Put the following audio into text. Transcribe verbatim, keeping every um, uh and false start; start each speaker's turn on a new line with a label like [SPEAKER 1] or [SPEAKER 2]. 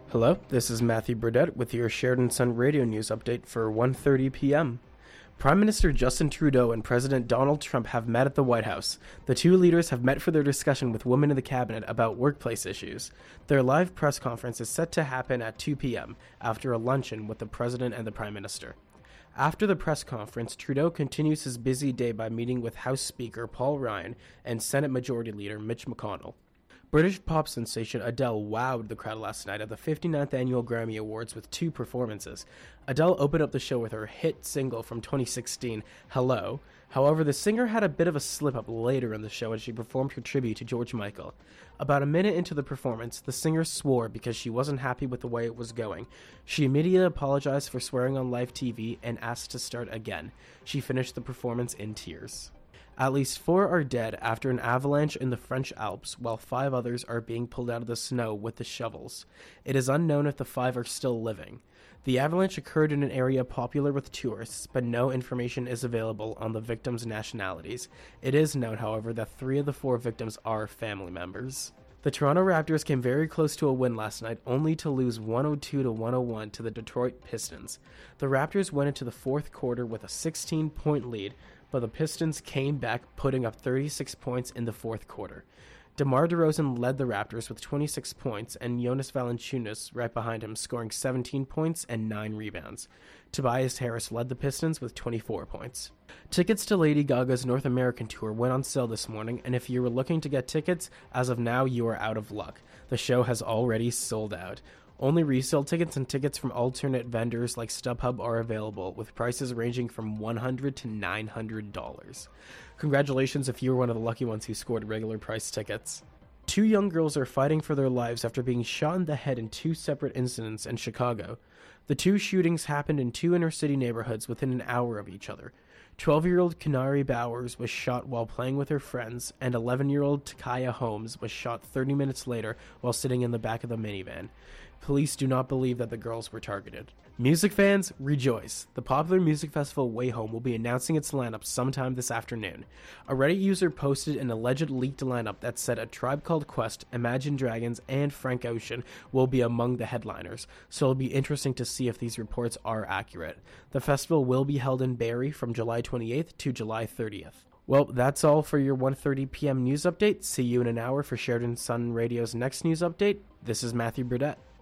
[SPEAKER 1] Hello, this is Matthew Burdett with your Sheridan Sun Radio News update for one thirty p.m. Prime Minister Justin Trudeau and President Donald Trump have met at the White House. The two leaders have met for their discussion with women in the cabinet about workplace issues. Their live press conference is set to happen at two p.m. after a luncheon with the President and the Prime Minister. After the press conference, Trudeau continues his busy day by meeting with House Speaker Paul Ryan and Senate Majority Leader Mitch McConnell. British pop sensation Adele wowed the crowd last night at the fifty-ninth Annual Grammy Awards with two performances. Adele opened up the show with her hit single from twenty sixteen, Hello. However, the singer had a bit of a slip-up later in the show as she performed her tribute to George Michael. About a minute into the performance, the singer swore because she wasn't happy with the way it was going. She immediately apologized for swearing on live T V and asked to start again. She finished the performance in tears. At least four are dead after an avalanche in the French Alps, while five others are being pulled out of the snow with the shovels. It is unknown if the five are still living. The avalanche occurred in an area popular with tourists, but no information is available on the victims' nationalities. It is known, however, that three of the four victims are family members. The Toronto Raptors came very close to a win last night, only to lose one oh two to one oh one to the Detroit Pistons. The Raptors went into the fourth quarter with a sixteen-point lead, but the Pistons came back, putting up thirty-six points in the fourth quarter. DeMar DeRozan led the Raptors with twenty-six points, and Jonas Valanciunas right behind him, scoring seventeen points and nine rebounds. Tobias Harris led the Pistons with twenty-four points. Tickets to Lady Gaga's North American tour went on sale this morning, and if you were looking to get tickets, as of now you are out of luck. The show has already sold out. Only resale tickets and tickets from alternate vendors like StubHub are available, with prices ranging from one hundred dollars to nine hundred dollars. Congratulations if you were one of the lucky ones who scored regular price tickets. Two young girls are fighting for their lives after being shot in the head in two separate incidents in Chicago. The two shootings happened in two inner-city neighborhoods within an hour of each other. twelve-year-old Kanari Bowers was shot while playing with her friends, and eleven-year-old Takaya Holmes was shot thirty minutes later while sitting in the back of the minivan. Police do not believe that the girls were targeted. Music fans, rejoice! The popular music festival Way Home will be announcing its lineup sometime this afternoon. A Reddit user posted an alleged leaked lineup that said A Tribe Called Quest, Imagine Dragons, and Frank Ocean will be among the headliners, so it'll be interesting to see if these reports are accurate. The festival will be held in Barrie from July twenty-eighth to July thirtieth. Well, that's all for your one thirty p.m. news update. See you in an hour for Sheridan Sun Radio's next news update. This is Matthew Burdett.